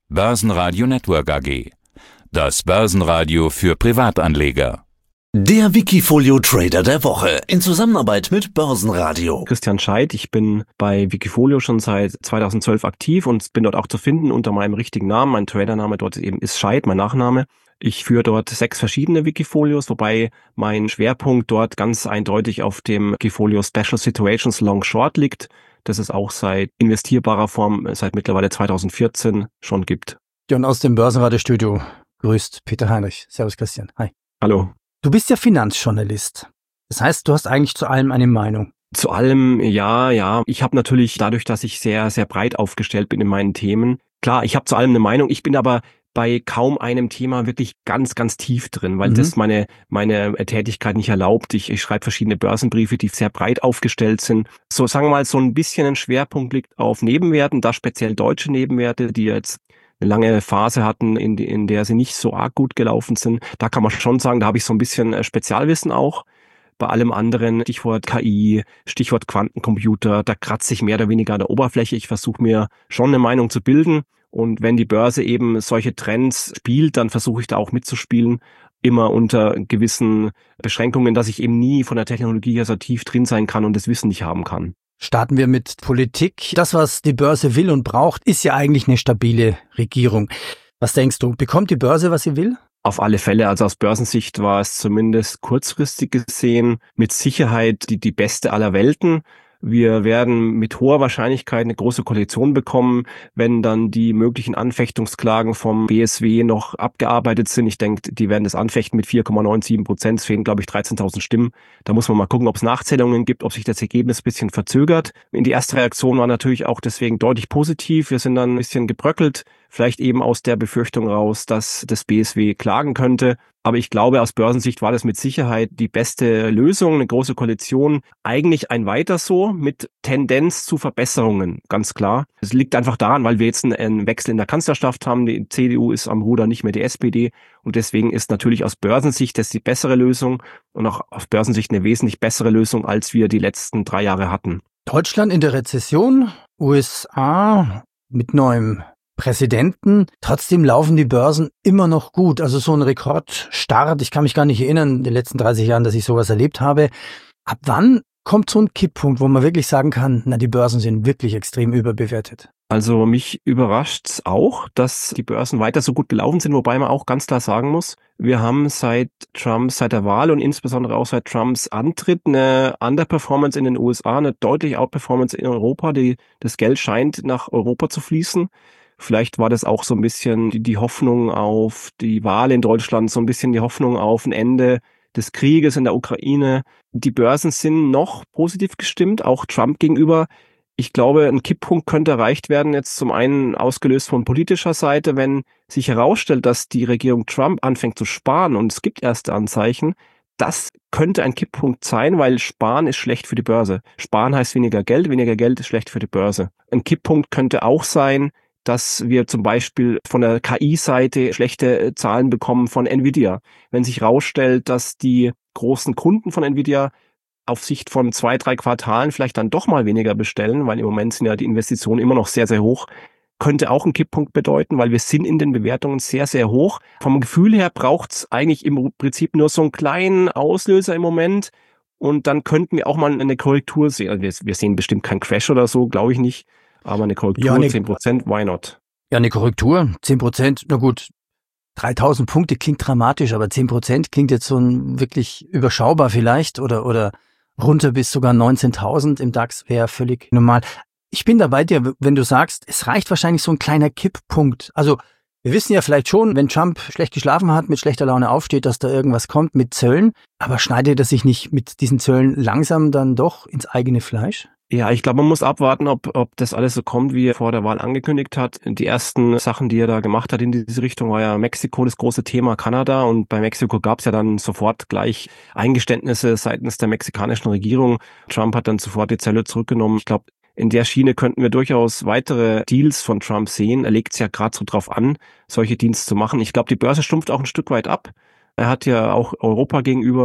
Börsenradio Network AG. Das Börsenradio für Privatanleger. Der Wikifolio Trader der Woche in Zusammenarbeit mit Börsenradio. Christian Scheidt, ich bin bei Wikifolio schon seit 2012 aktiv und bin dort auch zu finden unter meinem richtigen Namen. Mein Tradername dort eben ist Scheidt, mein Nachname. Ich führe dort 6 verschiedene Wikifolios, wobei mein Schwerpunkt dort ganz eindeutig auf dem Wikifolio Special Situations Long Short liegt, das es auch seit investierbarer Form seit mittlerweile 2014 schon gibt. Ja, und aus dem Börsenradiostudio grüßt Peter Heinrich. Servus Christian. Hi. Hallo. Du bist ja Finanzjournalist. Das heißt, du hast eigentlich zu allem eine Meinung. Zu allem, ja. Ich habe natürlich dadurch, dass ich sehr, sehr breit aufgestellt bin in meinen Themen. Klar, ich habe zu allem eine Meinung. Ich bin aber bei kaum einem Thema wirklich ganz, ganz tief drin, weil das meine Tätigkeit nicht erlaubt. Ich schreibe verschiedene Börsenbriefe, die sehr breit aufgestellt sind. So, sagen wir mal, so ein bisschen ein Schwerpunkt liegt auf Nebenwerten, da speziell deutsche Nebenwerte, die jetzt eine lange Phase hatten, in der sie nicht so arg gut gelaufen sind. Da kann man schon sagen, da habe ich so ein bisschen Spezialwissen auch. Bei allem anderen, Stichwort KI, Stichwort Quantencomputer, da kratze ich mehr oder weniger an der Oberfläche. Ich versuche mir schon eine Meinung zu bilden. Und wenn die Börse eben solche Trends spielt, dann versuche ich da auch mitzuspielen. Immer unter gewissen Beschränkungen, dass ich eben nie von der Technologie her so tief drin sein kann und das Wissen nicht haben kann. Starten wir mit Politik. Das, was die Börse will und braucht, ist ja eigentlich eine stabile Regierung. Was denkst du, bekommt die Börse, was sie will? Auf alle Fälle, also aus Börsensicht war es zumindest kurzfristig gesehen mit Sicherheit die beste aller Welten. Wir werden mit hoher Wahrscheinlichkeit eine große Koalition bekommen, wenn dann die möglichen Anfechtungsklagen vom BSW noch abgearbeitet sind. Ich denke, die werden das anfechten mit 4,97%. Es fehlen, glaube ich, 13.000 Stimmen. Da muss man mal gucken, ob es Nachzählungen gibt, ob sich das Ergebnis ein bisschen verzögert. Die erste Reaktion war natürlich auch deswegen deutlich positiv. Wir sind dann ein bisschen gebröckelt, vielleicht eben aus der Befürchtung raus, dass das BSW klagen könnte. Aber ich glaube, aus Börsensicht war das mit Sicherheit die beste Lösung, eine große Koalition. Eigentlich ein weiter so mit Tendenz zu Verbesserungen, ganz klar. Es liegt einfach daran, weil wir jetzt einen Wechsel in der Kanzlerschaft haben. Die CDU ist am Ruder, nicht mehr die SPD. Und deswegen ist natürlich aus Börsensicht das die bessere Lösung und auch aus Börsensicht eine wesentlich bessere Lösung, als wir die letzten 3 Jahre hatten. Deutschland in der Rezession, USA mit neuem Präsidenten. Trotzdem laufen die Börsen immer noch gut. Also so ein Rekordstart. Ich kann mich gar nicht erinnern, in den letzten 30 Jahren, dass ich sowas erlebt habe. Ab wann kommt so ein Kipppunkt, wo man wirklich sagen kann, die Börsen sind wirklich extrem überbewertet? Also mich überrascht's auch, dass die Börsen weiter so gut gelaufen sind, wobei man auch ganz klar sagen muss, wir haben seit der Wahl und insbesondere auch seit Trumps Antritt eine Underperformance in den USA, eine deutliche Outperformance in Europa. Das Geld scheint nach Europa zu fließen. Vielleicht war das auch so ein bisschen die Hoffnung auf die Wahl in Deutschland, so ein bisschen die Hoffnung auf ein Ende des Krieges in der Ukraine. Die Börsen sind noch positiv gestimmt, auch Trump gegenüber. Ich glaube, ein Kipppunkt könnte erreicht werden, jetzt zum einen ausgelöst von politischer Seite, wenn sich herausstellt, dass die Regierung Trump anfängt zu sparen und es gibt erste Anzeichen. Das könnte ein Kipppunkt sein, weil Sparen ist schlecht für die Börse. Sparen heißt weniger Geld ist schlecht für die Börse. Ein Kipppunkt könnte auch sein, dass wir zum Beispiel von der KI-Seite schlechte Zahlen bekommen von Nvidia. Wenn sich herausstellt, dass die großen Kunden von Nvidia auf Sicht von 2-3 Quartalen vielleicht dann doch mal weniger bestellen, weil im Moment sind ja die Investitionen immer noch sehr, sehr hoch, könnte auch einen Kipppunkt bedeuten, weil wir sind in den Bewertungen sehr, sehr hoch. Vom Gefühl her braucht es eigentlich im Prinzip nur so einen kleinen Auslöser im Moment und dann könnten wir auch mal eine Korrektur sehen. Also wir sehen bestimmt keinen Crash oder so, glaube ich nicht. Aber eine Korrektur, 10%, why not? Ja, eine Korrektur, 10%, na gut, 3.000 Punkte klingt dramatisch, aber 10% klingt jetzt so wirklich überschaubar vielleicht oder runter bis sogar 19.000 im DAX wäre völlig normal. Ich bin da bei dir, wenn du sagst, es reicht wahrscheinlich so ein kleiner Kipppunkt. Also wir wissen ja vielleicht schon, wenn Trump schlecht geschlafen hat, mit schlechter Laune aufsteht, dass da irgendwas kommt mit Zöllen, aber schneidet er sich nicht mit diesen Zöllen langsam dann doch ins eigene Fleisch? Ja, ich glaube, man muss abwarten, ob das alles so kommt, wie er vor der Wahl angekündigt hat. Die ersten Sachen, die er da gemacht hat in diese Richtung, war ja Mexiko das große Thema, Kanada. Und bei Mexiko gab es ja dann sofort gleich Eingeständnisse seitens der mexikanischen Regierung. Trump hat dann sofort die Zölle zurückgenommen. Ich glaube, in der Schiene könnten wir durchaus weitere Deals von Trump sehen. Er legt es ja gerade so drauf an, solche Deals zu machen. Ich glaube, die Börse stumpft auch ein Stück weit ab. Er hat ja auch Europa gegenüber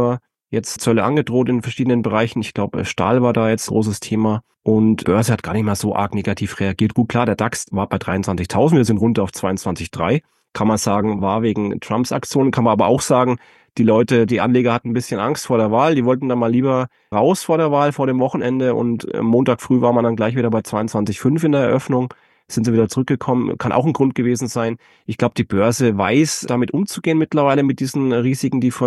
jetzt Zölle angedroht in verschiedenen Bereichen. Ich glaube, Stahl war da jetzt großes Thema. Und Börse hat gar nicht mal so arg negativ reagiert. Gut, klar, der DAX war bei 23.000, wir sind runter auf 22.300. Kann man sagen, war wegen Trumps Aktionen. Kann man aber auch sagen, die Anleger hatten ein bisschen Angst vor der Wahl. Die wollten dann mal lieber raus vor der Wahl, vor dem Wochenende. Und Montag früh war man dann gleich wieder bei 22,5 in der Eröffnung. Sind sie wieder zurückgekommen. Kann auch ein Grund gewesen sein. Ich glaube, die Börse weiß, damit umzugehen mittlerweile mit diesen Risiken, die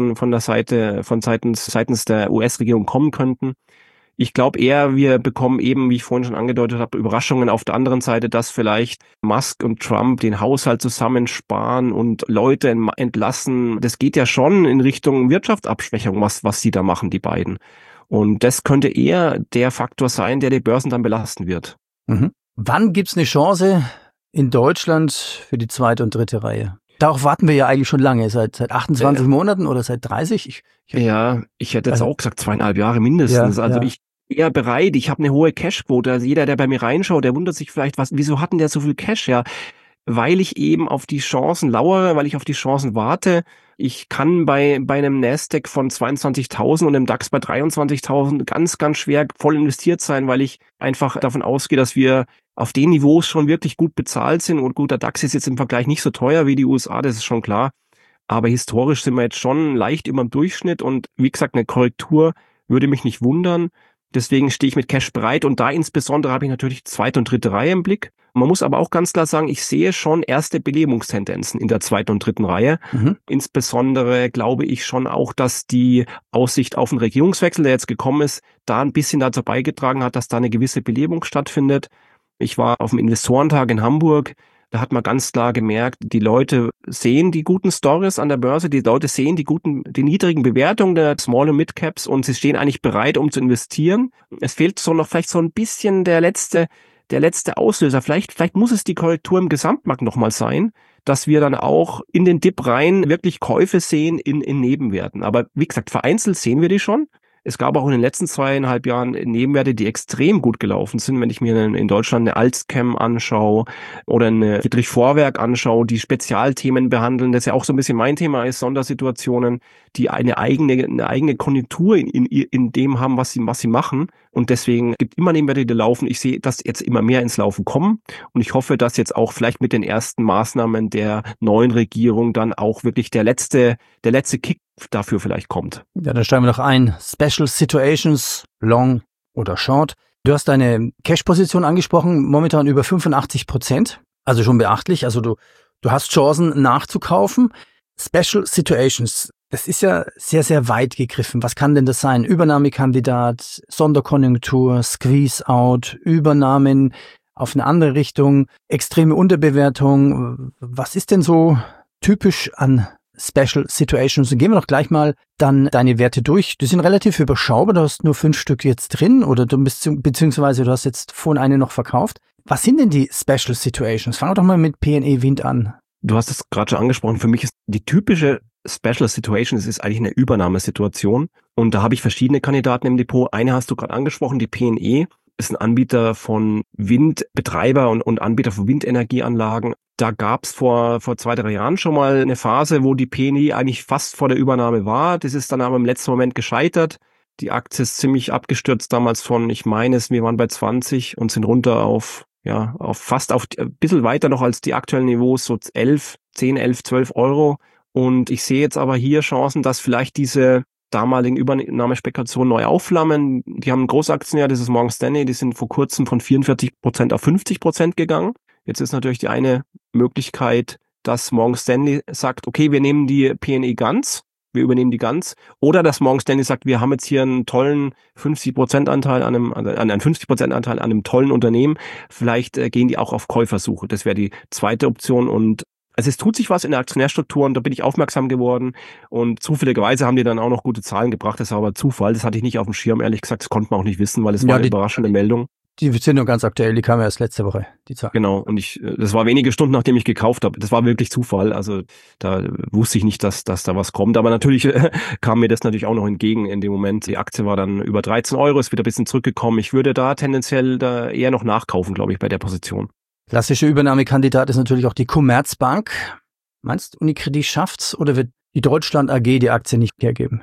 seitens der US-Regierung kommen könnten. Ich glaube eher, wir bekommen eben, wie ich vorhin schon angedeutet habe, Überraschungen auf der anderen Seite, dass vielleicht Musk und Trump den Haushalt zusammensparen und Leute entlassen. Das geht ja schon in Richtung Wirtschaftsabschwächung, was sie da machen, die beiden. Und das könnte eher der Faktor sein, der die Börsen dann belasten wird. Mhm. Wann gibt's eine Chance in Deutschland für die zweite und dritte Reihe? Darauf warten wir ja eigentlich schon lange, seit 28 Monaten oder seit 30. Ich hätte jetzt auch gesagt 2,5 Jahre mindestens. Ich eher bereit. Ich habe eine hohe Cashquote. Also jeder, der bei mir reinschaut, der wundert sich vielleicht, wieso hatten der so viel Cash? Ja, weil ich eben auf die Chancen lauere, weil ich auf die Chancen warte. Ich kann bei einem Nasdaq von 22.000 und einem DAX bei 23.000 ganz, ganz schwer voll investiert sein, weil ich einfach davon ausgehe, dass wir auf den Niveaus schon wirklich gut bezahlt sind. Und gut, der DAX ist jetzt im Vergleich nicht so teuer wie die USA, das ist schon klar. Aber historisch sind wir jetzt schon leicht über dem Durchschnitt. Und wie gesagt, eine Korrektur würde mich nicht wundern. Deswegen stehe ich mit Cash bereit und da insbesondere habe ich natürlich die zweite und dritte Reihe im Blick. Man muss aber auch ganz klar sagen, ich sehe schon erste Belebungstendenzen in der zweiten und dritten Reihe. Insbesondere glaube ich schon auch, dass die Aussicht auf einen Regierungswechsel, der jetzt gekommen ist, da ein bisschen dazu beigetragen hat, dass da eine gewisse Belebung stattfindet. Ich war auf dem Investorentag in Hamburg. Da hat man ganz klar gemerkt, die Leute sehen die guten Stories an der Börse, die Leute sehen die niedrigen Bewertungen der Small- und Mid-Caps und sie stehen eigentlich bereit, um zu investieren. Es fehlt vielleicht so ein bisschen der letzte Auslöser. Vielleicht muss es die Korrektur im Gesamtmarkt nochmal sein, dass wir dann auch in den Dip rein wirklich Käufe sehen in Nebenwerten. Aber wie gesagt, vereinzelt sehen wir die schon. Es gab auch in den letzten 2,5 Jahren Nebenwerte, die extrem gut gelaufen sind. Wenn ich mir in Deutschland eine Alzchem anschaue oder eine Friedrich Vorwerk anschaue, die Spezialthemen behandeln, das ja auch so ein bisschen mein Thema ist, Sondersituationen, die eine eigene Konjunktur in dem haben, was sie machen. Und deswegen gibt immer Nebenwerte, die laufen. Ich sehe, dass jetzt immer mehr ins Laufen kommen. Und ich hoffe, dass jetzt auch vielleicht mit den ersten Maßnahmen der neuen Regierung dann auch wirklich der letzte Kick dafür vielleicht kommt. Ja, dann steigen wir noch ein. Special Situations, Long oder Short. Du hast deine Cash-Position angesprochen, momentan über 85%, also schon beachtlich. Also du hast Chancen nachzukaufen. Special Situations, das ist ja sehr, sehr weit gegriffen. Was kann denn das sein? Übernahmekandidat, Sonderkonjunktur, Squeeze-out, Übernahmen auf eine andere Richtung, extreme Unterbewertung. Was ist denn so typisch an Special Situations? Und gehen wir doch gleich mal dann deine Werte durch. Die sind relativ überschaubar. Du hast nur 5 Stück jetzt drin oder beziehungsweise du hast jetzt vorhin eine noch verkauft. Was sind denn die Special Situations? Fangen wir doch mal mit PNE Wind an. Du hast es gerade schon angesprochen. Für mich ist die typische Special Situation, es ist eigentlich eine Übernahmesituation. Und da habe ich verschiedene Kandidaten im Depot. Eine hast du gerade angesprochen, die PNE. Ist ein Anbieter von Windbetreiber und Anbieter von Windenergieanlagen. Da gab's vor 2-3 Jahren schon mal eine Phase, wo die PNE eigentlich fast vor der Übernahme war. Das ist dann aber im letzten Moment gescheitert. Die Aktie ist ziemlich abgestürzt damals wir waren bei 20 und sind runter auf ein bisschen weiter noch als die aktuellen Niveaus, so 10, 11, 12 Euro. Und ich sehe jetzt aber hier Chancen, dass vielleicht diese damaligen Übernahmespekulationen neu aufflammen. Die haben einen Großaktionär, das ist Morgan Stanley, die sind vor kurzem von 44% auf 50% gegangen. Jetzt ist natürlich die eine Möglichkeit, dass Morgan Stanley sagt, okay, wir nehmen die PNE ganz, wir übernehmen die ganz. Oder dass Morgan Stanley sagt, wir haben jetzt hier einen tollen 50%-Anteil an einem tollen Unternehmen. Vielleicht gehen die auch auf Käufersuche. Das wäre die zweite Option. Und also es tut sich was in der Aktionärstruktur und da bin ich aufmerksam geworden und zufälligerweise haben die dann auch noch gute Zahlen gebracht. Das war aber Zufall, das hatte ich nicht auf dem Schirm, ehrlich gesagt, das konnte man auch nicht wissen, weil es war eine überraschende Meldung. Die sind nur ganz aktuell, die kamen erst letzte Woche, die Zahlen. Genau, und das war wenige Stunden, nachdem ich gekauft habe. Das war wirklich Zufall, also da wusste ich nicht, dass da was kommt, aber natürlich kam mir das natürlich auch noch entgegen in dem Moment. Die Aktie war dann über 13 Euro, ist wieder ein bisschen zurückgekommen. Ich würde da tendenziell eher noch nachkaufen, glaube ich, bei der Position. Klassische Übernahmekandidat ist natürlich auch die Commerzbank. Meinst du, Unicredit schafft's oder wird die Deutschland AG die Aktie nicht hergeben?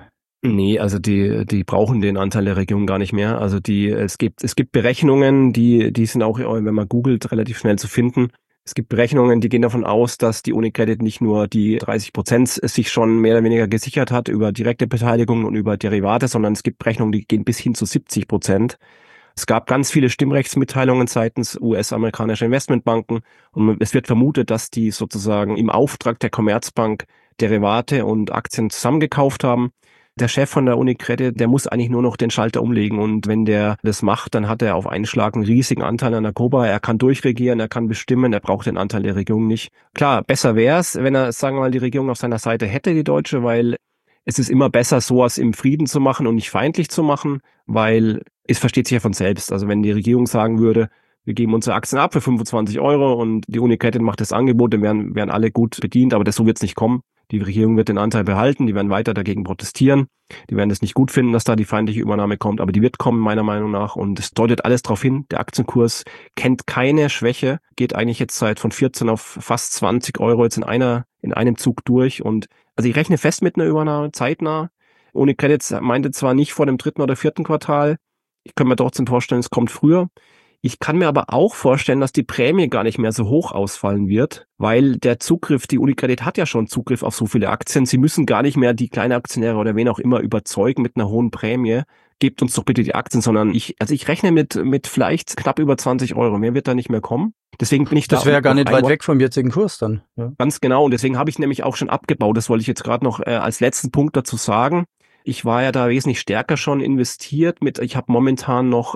Nee, also die brauchen den Anteil der Regierung gar nicht mehr. Also es gibt Berechnungen, die sind auch, wenn man googelt, relativ schnell zu finden. Es gibt Berechnungen, die gehen davon aus, dass die UniCredit nicht nur die 30% sich schon mehr oder weniger gesichert hat über direkte Beteiligung und über Derivate, sondern es gibt Berechnungen, die gehen bis hin zu 70%. Es gab ganz viele Stimmrechtsmitteilungen seitens US-amerikanischer Investmentbanken und es wird vermutet, dass die sozusagen im Auftrag der Commerzbank Derivate und Aktien zusammengekauft haben. Der Chef von der UniCredit, der muss eigentlich nur noch den Schalter umlegen und wenn der das macht, dann hat er auf einen Schlag einen riesigen Anteil an der Cobra. Er kann durchregieren, er kann bestimmen, er braucht den Anteil der Regierung nicht. Klar, besser wäre es, wenn er, sagen wir mal, die Regierung auf seiner Seite hätte, die deutsche, weil es ist immer besser, sowas im Frieden zu machen und nicht feindlich zu machen, weil es versteht sich ja von selbst. Also wenn die Regierung sagen würde, wir geben unsere Aktien ab für 25 € und die UniCredit macht das Angebot, dann wären alle gut bedient, aber so wird es nicht kommen. Die Regierung wird den Anteil behalten, die werden weiter dagegen protestieren, die werden es nicht gut finden, dass da die feindliche Übernahme kommt, aber die wird kommen, meiner Meinung nach, und es deutet alles darauf hin, der Aktienkurs kennt keine Schwäche, geht eigentlich jetzt von 14 auf fast 20 € jetzt in einem Zug durch und also ich rechne fest mit einer Übernahme, zeitnah. UniCredit meinte zwar nicht vor dem 3. oder 4. Quartal, ich kann mir trotzdem vorstellen, es kommt früher. Ich kann mir aber auch vorstellen, dass die Prämie gar nicht mehr so hoch ausfallen wird, weil der Zugriff, die UniCredit hat ja schon Zugriff auf so viele Aktien. Sie müssen gar nicht mehr die kleinen Aktionäre oder wen auch immer überzeugen mit einer hohen Prämie. Gebt uns doch bitte die Aktien, sondern ich rechne mit vielleicht knapp über 20 €. Mehr wird da nicht mehr kommen. Deswegen bin ich da. Das wäre gar nicht weit weg vom jetzigen Kurs dann. Ja. Ganz genau. Und deswegen habe ich nämlich auch schon abgebaut. Das wollte ich jetzt gerade noch als letzten Punkt dazu sagen. Ich war ja da wesentlich stärker schon investiert ich habe momentan noch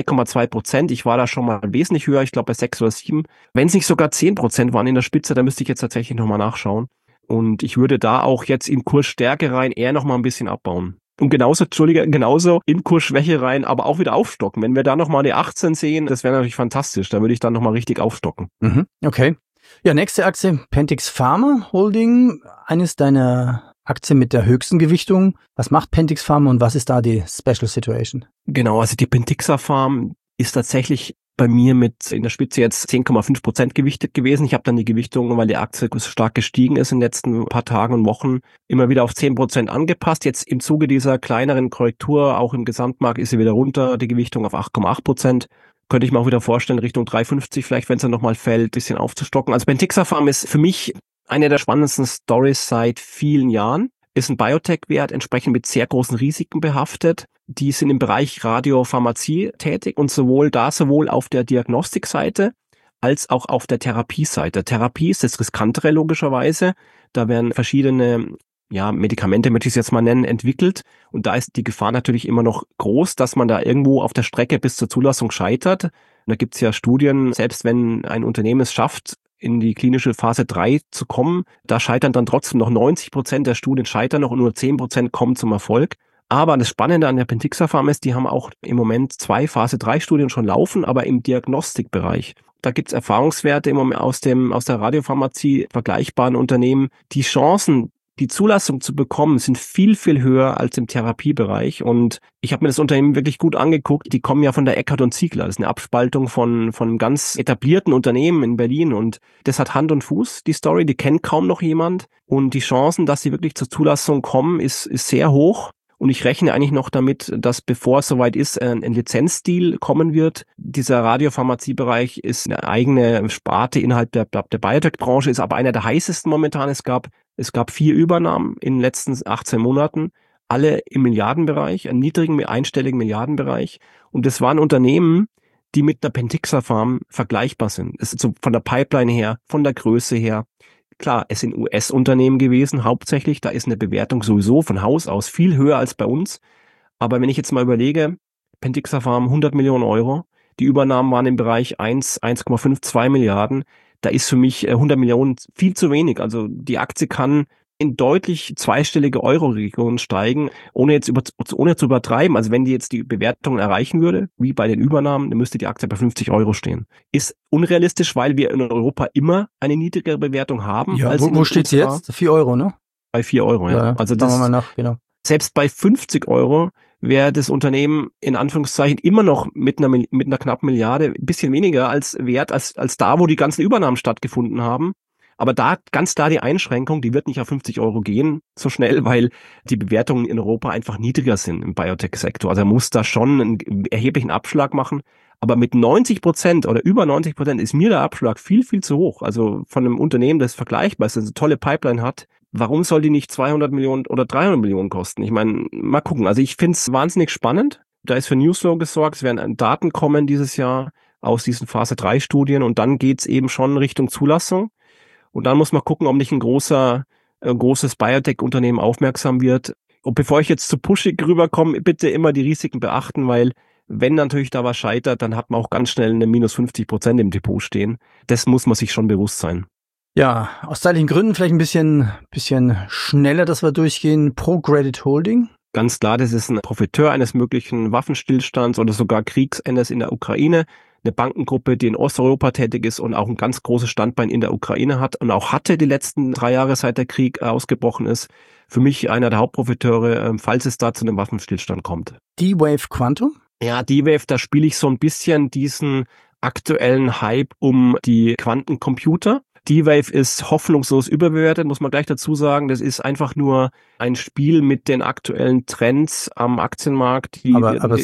2,2%. Ich war da schon mal wesentlich höher, ich glaube bei 6 oder 7. Wenn es nicht sogar 10% waren in der Spitze, dann müsste ich jetzt tatsächlich nochmal nachschauen. Und ich würde da auch jetzt in Kursstärke rein eher nochmal ein bisschen abbauen. Und genauso in Kursschwäche rein, aber auch wieder aufstocken. Wenn wir da nochmal eine 18 sehen, das wäre natürlich fantastisch. Da würde ich dann nochmal richtig aufstocken. Okay. Ja, nächste Aktie, Pentix Pharma Holding, eines deiner Aktien mit der höchsten Gewichtung. Was macht Pentix Pharma und was ist da die Special Situation? Genau, also die Pentixa Farm ist tatsächlich bei mir mit in der Spitze jetzt 10,5% gewichtet gewesen. Ich habe dann die Gewichtung, weil die Aktie stark gestiegen ist in den letzten paar Tagen und Wochen, immer wieder auf 10% angepasst. Jetzt im Zuge dieser kleineren Korrektur, auch im Gesamtmarkt, ist sie wieder runter, die Gewichtung auf 8,8%. Könnte ich mir auch wieder vorstellen, Richtung 3,50 vielleicht, wenn es dann nochmal fällt, ein bisschen aufzustocken. Also Pentixa Farm ist für mich eine der spannendsten Stories seit vielen Jahren. Ist ein Biotech-Wert, entsprechend mit sehr großen Risiken behaftet. Die sind im Bereich Radiopharmazie tätig und sowohl auf der Diagnostikseite als auch auf der Therapieseite. Therapie ist das Riskantere logischerweise. Da werden verschiedene Medikamente, möchte ich es jetzt mal nennen, entwickelt. Und da ist die Gefahr natürlich immer noch groß, dass man da irgendwo auf der Strecke bis zur Zulassung scheitert. Und da gibt es ja Studien, selbst wenn ein Unternehmen es schafft, in die klinische Phase 3 zu kommen, da scheitern dann trotzdem noch 90% der Studien scheitern noch und nur 10% kommen zum Erfolg. Aber das Spannende an der Pentixa Farm ist, die haben auch im Moment 2 Phase 3 Studien schon laufen, aber im Diagnostikbereich. Da gibt's Erfahrungswerte im Moment aus der Radiopharmazie vergleichbaren Unternehmen. Die Chancen, die Zulassung zu bekommen, sind viel, viel höher als im Therapiebereich. Und ich habe mir das Unternehmen wirklich gut angeguckt. Die kommen ja von der Eckert & Ziegler. Das ist eine Abspaltung von einem ganz etablierten Unternehmen in Berlin. Und das hat Hand und Fuß, die Story. Die kennt kaum noch jemand. Und die Chancen, dass sie wirklich zur Zulassung kommen, ist sehr hoch. Und ich rechne eigentlich noch damit, dass bevor es soweit ist, ein Lizenzdeal kommen wird. Dieser Radiopharmaziebereich ist eine eigene Sparte innerhalb der Biotech-Branche, ist aber einer der heißesten momentan. Es gab 4 Übernahmen in den letzten 18 Monaten, alle im Milliardenbereich, einen niedrigen, einstelligen Milliardenbereich. Und das waren Unternehmen, die mit einer Pentixa Farm vergleichbar sind. Es ist so von der Pipeline her, von der Größe her. Klar, es sind US-Unternehmen gewesen, hauptsächlich. Da ist eine Bewertung sowieso von Haus aus viel höher als bei uns. Aber wenn ich jetzt mal überlege, Pentixa Farm 100 Millionen €, die Übernahmen waren im Bereich 1,5, 2 Milliarden. Da ist für mich 100 Millionen viel zu wenig. Also die Aktie kann in deutlich zweistellige Euro-Regionen steigen, ohne zu übertreiben. Also wenn die jetzt die Bewertung erreichen würde, wie bei den Übernahmen, dann müsste die Aktie bei 50 € stehen. Ist unrealistisch, weil wir in Europa immer eine niedrigere Bewertung haben. Ja, wo steht sie jetzt? 4 €, ne? Bei 4 €, ja. Also das, wir mal nach, genau. Selbst bei 50 € wäre das Unternehmen in Anführungszeichen immer noch mit einer knappen Milliarde ein bisschen weniger als wert als da, wo die ganzen Übernahmen stattgefunden haben. Aber da ganz klar die Einschränkung, die wird nicht auf 50 € gehen so schnell, weil die Bewertungen in Europa einfach niedriger sind im Biotech-Sektor. Also er muss da schon einen erheblichen Abschlag machen. Aber mit 90% oder über 90% ist mir der Abschlag viel, viel zu hoch. Also von einem Unternehmen, das vergleichbar ist, das eine tolle Pipeline hat, warum soll die nicht 200 Millionen oder 300 Millionen kosten? Ich meine, mal gucken. Also ich finde es wahnsinnig spannend. Da ist für Newsflow gesorgt. Es werden Daten kommen dieses Jahr aus diesen Phase-3-Studien und dann geht's eben schon Richtung Zulassung. Und dann muss man gucken, ob nicht ein großes Biotech-Unternehmen aufmerksam wird. Und bevor ich jetzt zu pushig rüberkomme, bitte immer die Risiken beachten, weil wenn natürlich da was scheitert, dann hat man auch ganz schnell eine minus 50% im Depot stehen. Das muss man sich schon bewusst sein. Ja, aus zeitlichen Gründen vielleicht ein bisschen schneller, dass wir durchgehen. ProCredit Holding. Ganz klar, das ist ein Profiteur eines möglichen Waffenstillstands oder sogar Kriegsendes in der Ukraine. Eine Bankengruppe, die in Osteuropa tätig ist und auch ein ganz großes Standbein in der Ukraine hat und auch hatte die letzten 3 Jahre, seit der Krieg ausgebrochen ist. Für mich einer der Hauptprofiteure, falls es da zu einem Waffenstillstand kommt. D-Wave Quantum? Ja, D-Wave, da spiele ich so ein bisschen diesen aktuellen Hype um die Quantencomputer. D-Wave ist hoffnungslos überbewertet, muss man gleich dazu sagen. Das ist einfach nur ein Spiel mit den aktuellen Trends am Aktienmarkt. Aber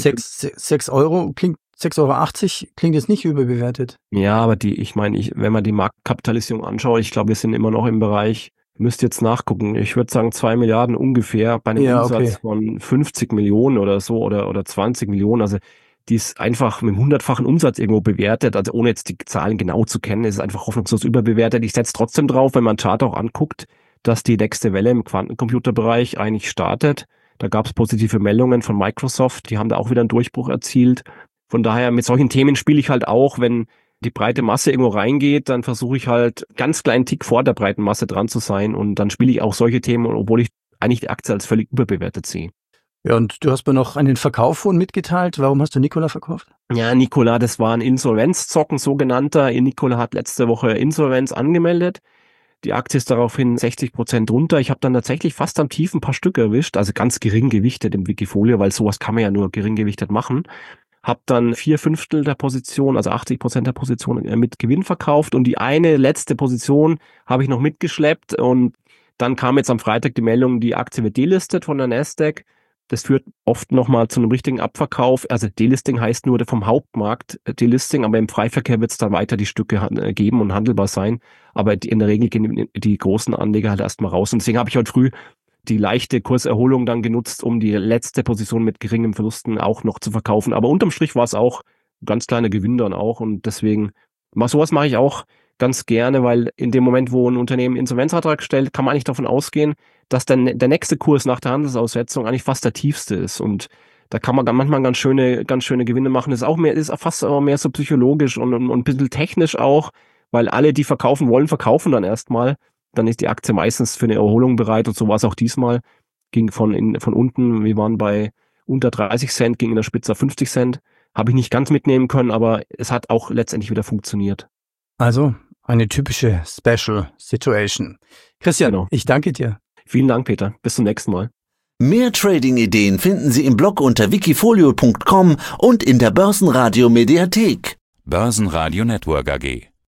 6 Euro klingt, 6,80 € klingt jetzt nicht überbewertet. Ja, aber wenn man die Marktkapitalisierung anschaut, ich glaube, wir sind immer noch im Bereich, müsst jetzt nachgucken, ich würde sagen 2 Milliarden ungefähr bei einem Umsatz von 50 Millionen oder so oder 20 Millionen. Also die ist einfach mit 100-fachen Umsatz irgendwo bewertet, also ohne jetzt die Zahlen genau zu kennen, ist es einfach hoffnungslos überbewertet. Ich setze trotzdem drauf, wenn man Chart auch anguckt, dass die nächste Welle im Quantencomputerbereich eigentlich startet. Da gab es positive Meldungen von Microsoft, die haben da auch wieder einen Durchbruch erzielt. Von daher, mit solchen Themen spiele ich halt auch, wenn die breite Masse irgendwo reingeht, dann versuche ich halt ganz kleinen Tick vor der breiten Masse dran zu sein und dann spiele ich auch solche Themen, obwohl ich eigentlich die Aktie als völlig überbewertet sehe. Ja, und du hast mir noch einen Verkauf von mitgeteilt. Warum hast du Nikola verkauft? Ja, Nikola, das war ein Insolvenzzocken, sogenannter. Nikola hat letzte Woche Insolvenz angemeldet. Die Aktie ist daraufhin 60% runter. Ich habe dann tatsächlich fast am Tief ein paar Stücke erwischt, also ganz gering gewichtet im Wikifolio, weil sowas kann man ja nur gering gewichtet machen. Hab dann 4/5 der Position, also 80% der Position mit Gewinn verkauft und die eine letzte Position habe ich noch mitgeschleppt und dann kam jetzt am Freitag die Meldung, die Aktie wird delistet von der Nasdaq. Das führt oft nochmal zu einem richtigen Abverkauf. Also Delisting heißt nur vom Hauptmarkt Delisting, aber im Freiverkehr wird es dann weiter die Stücke geben und handelbar sein. Aber in der Regel gehen die großen Anleger halt erstmal raus. Und deswegen habe ich heute früh die leichte Kurserholung dann genutzt, um die letzte Position mit geringem Verlusten auch noch zu verkaufen. Aber unterm Strich war es auch ein ganz kleiner Gewinn dann auch. Und deswegen, sowas mache ich auch ganz gerne, weil in dem Moment, wo ein Unternehmen Insolvenzantrag stellt, kann man eigentlich davon ausgehen, dass der nächste Kurs nach der Handelsaussetzung eigentlich fast der tiefste ist. Und da kann man manchmal ganz schöne Gewinne machen. Das ist fast auch mehr so psychologisch und ein bisschen technisch auch, weil alle, die verkaufen wollen, verkaufen dann erstmal. Dann ist die Aktie meistens für eine Erholung bereit und so war es auch diesmal. Ging von unten, wir waren bei unter 30 Cent, ging in der Spitze auf 50 Cent. Habe ich nicht ganz mitnehmen können, aber es hat auch letztendlich wieder funktioniert. Also eine typische Special Situation. Christian, genau. Ich danke dir. Vielen Dank, Peter. Bis zum nächsten Mal. Mehr Trading-Ideen finden Sie im Blog unter wikifolio.com und in der Börsenradio Mediathek. Börsenradio Network AG.